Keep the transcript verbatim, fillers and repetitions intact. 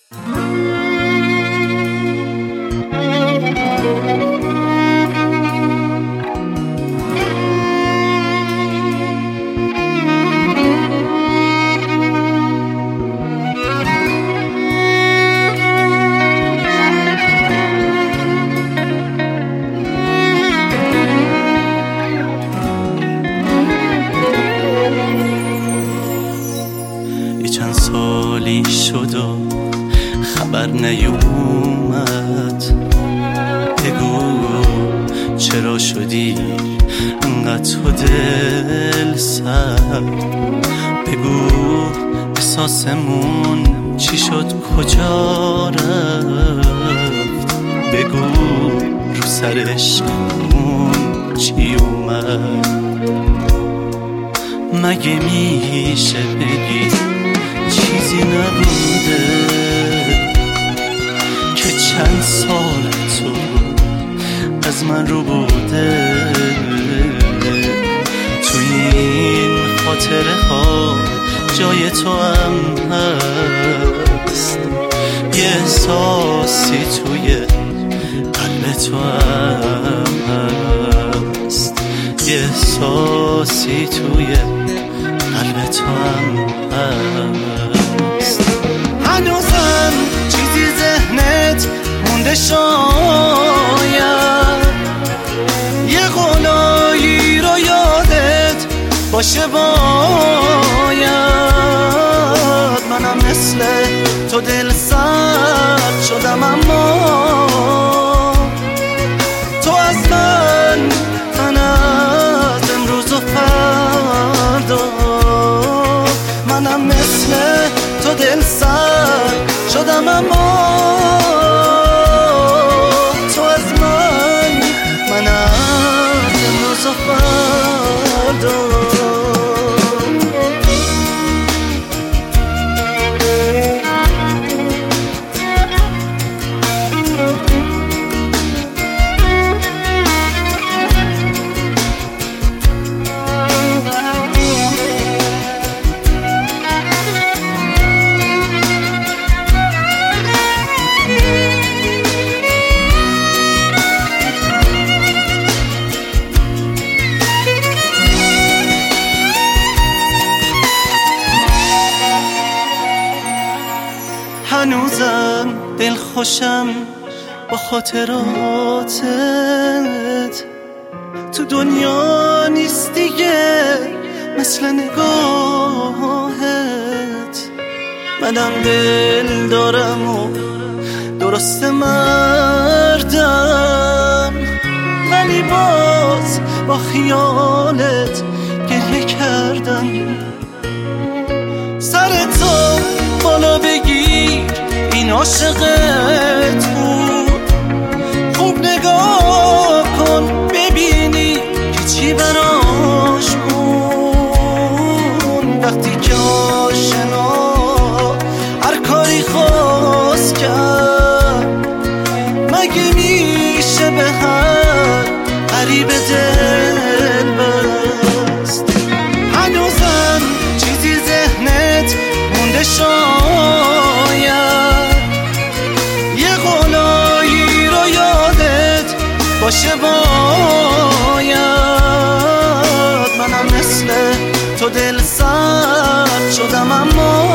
چند سالی شد و خبر نیومد، بگو چرا شدی انقدر تو دل سر، بگو احساسمون چی شد کجا رفت، بگو رو سر عشقمون چی اومد. مگه میشه بگی چیزی نبوده که چند سال تو از من رو بوده؟ تو این خاطره ها جای تو هم هست، یه احساسی توی قلب تو هم هست، یه احساسی توی قلب تو هم هست. هنوزم چیزی ذهنت مونده شاید، یه قولایی رو یادت باشه باید. منم مثل تو دل سرد شدم، اما تو از من، من از امروز و فردا. منم مثل تو دل سرد شدم، اما تو از من، من از امروز و فردا. هنوزم دل خوشم با خاطراتت، تو دنیا نیست دیگه مثل نگاهت. منم دل دارم و درست مردم، ولی باز با خیالت گریه کردم. سر تو بالا بگیر، این عاشقت بود. خوب نگاه کن ببینی که چی براش بود. وقتی که آشنا هر کاری خواست کرد، مگه میشه به هر غریب دل بست؟ هنوزم چیزی ذهنت مونده شاید، یه قولایی رو یادت باشه باید. منم مثل تو دل سرد شدم، اما